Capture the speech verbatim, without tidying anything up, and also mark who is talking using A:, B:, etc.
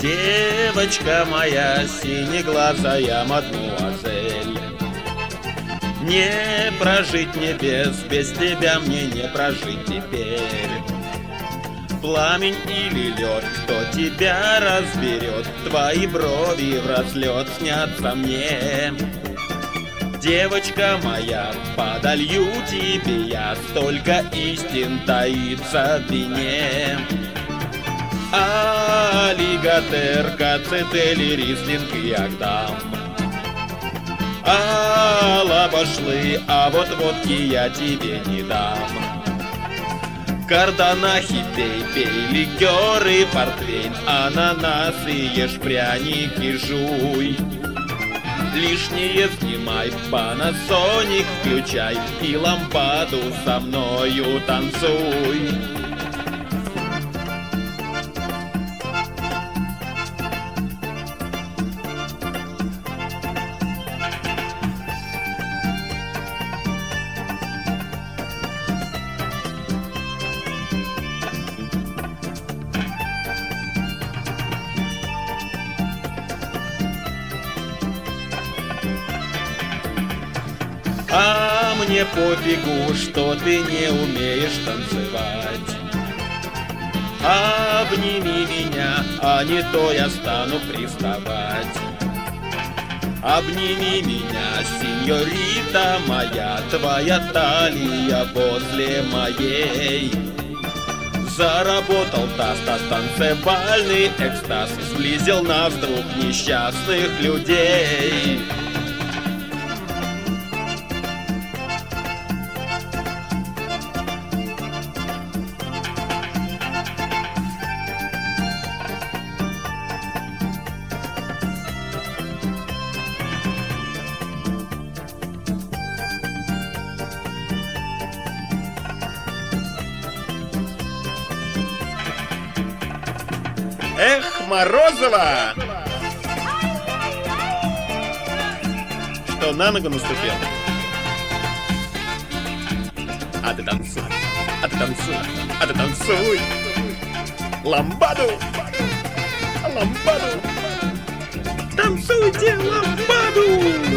A: Девочка моя, синеглазая мадмуазель, не прожить небес, без тебя мне не прожить теперь. Пламень или лед, кто тебя разберет, твои брови в разлет снятся мне. Девочка моя, подолью тебе я, столько истин таится в вине. Аллигатер, кацетели, рислинг и агдам. А лабашлы, а вот водки я тебе не дам. Карданахи пей, пей ликеры, портвейн, ананасы, ешь пряники, жуй. Лишнее снимай, панасоник включай и лампаду со мною танцуй. А мне пофигу, что ты не умеешь танцевать. Обними меня, а не то я стану приставать. Обними меня, сеньорита моя, твоя талия возле моей. Заработал таз, таз, танцевальный экстаз, сблизил нас двух несчастных людей. Эх, Морозова! Что, на ногу наступил? А ты танцуй, а ты танцуй, а ты танцуй! Ламбаду! Ламбаду! Танцуйте ламбаду!